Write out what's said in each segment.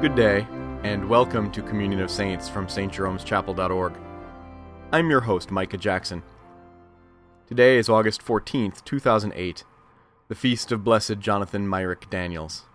Good day, and welcome to Communion of Saints from stjeromeschapel.org. I'm your host, Micah Jackson. Today is August 14th, 2008, the feast of Blessed Jonathan Myrick Daniels.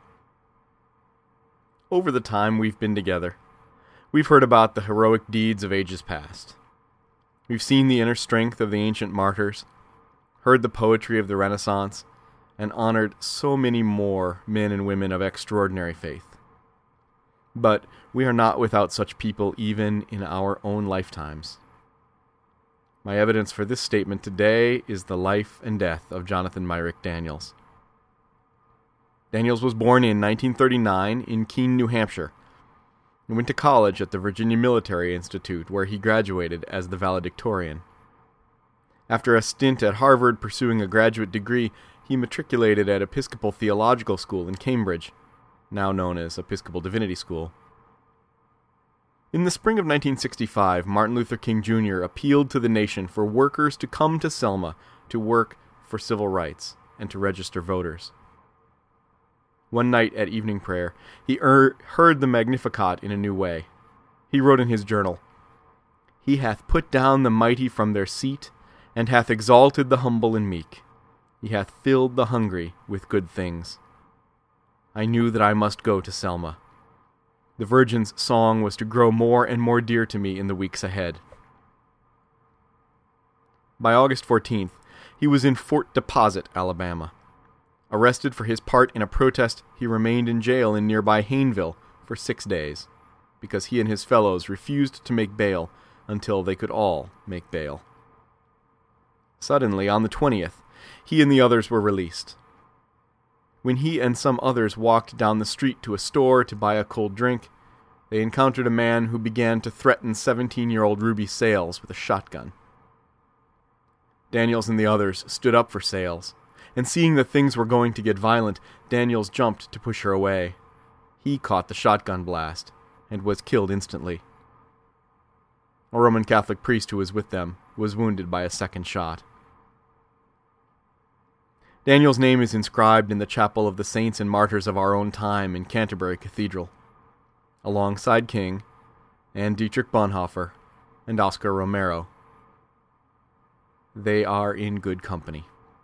Over the time we've been together, we've heard about the heroic deeds of ages past. We've seen the inner strength of the ancient martyrs, heard the poetry of the Renaissance, and honored so many more men and women of extraordinary faith. But we are not without such people even in our own lifetimes. My evidence for this statement today is the life and death of Jonathan Myrick Daniels. Daniels was born in 1939 in Keene, New Hampshire, and went to college at the Virginia Military Institute, where he graduated as the valedictorian. After a stint at Harvard pursuing a graduate degree, he matriculated at Episcopal Theological School in Cambridge, now known as Episcopal Divinity School. In the spring of 1965, Martin Luther King Jr. appealed to the nation for workers to come to Selma to work for civil rights and to register voters. One night at evening prayer, he heard the Magnificat in a new way. He wrote in his journal, "He hath put down the mighty from their seat, and hath exalted the humble and meek. He hath filled the hungry with good things." I knew that I must go to Selma. The Virgin's song was to grow more and more dear to me in the weeks ahead. By August 14th, he was in Fort Deposit, Alabama. Arrested for his part in a protest, he remained in jail in nearby Hayneville for 6 days, because he and his fellows refused to make bail until they could all make bail. Suddenly, on the 20th, he and the others were released. When he and some others walked down the street to a store to buy a cold drink, they encountered a man who began to threaten 17-year-old Ruby Sales with a shotgun. Daniels and the others stood up for Sales, and seeing that things were going to get violent, Daniels jumped to push her away. He caught the shotgun blast and was killed instantly. A Roman Catholic priest who was with them was wounded by a second shot. Daniel's name is inscribed in the chapel of the saints and martyrs of our own time in Canterbury Cathedral, alongside King and Dietrich Bonhoeffer and Oscar Romero. They are in good company.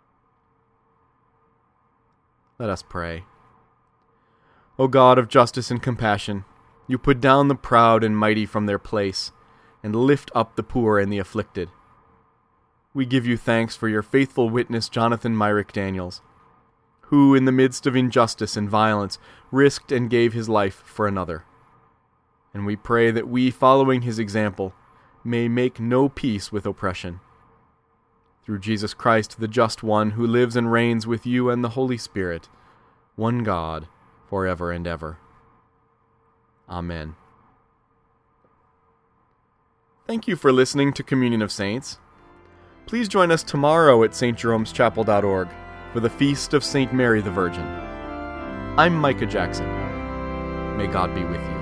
Let us pray. O God of justice and compassion, you put down the proud and mighty from their place, and lift up the poor and the afflicted. We give you thanks for your faithful witness, Jonathan Myrick Daniels, who, in the midst of injustice and violence, risked and gave his life for another. And we pray that we, following his example, may make no peace with oppression. Through Jesus Christ, the just one, who lives and reigns with you and the Holy Spirit, one God, forever and ever. Amen. Thank you for listening to Communion of Saints. Please join us tomorrow at stjeromeschapel.org for the Feast of St. Mary the Virgin. I'm Micah Jackson. May God be with you.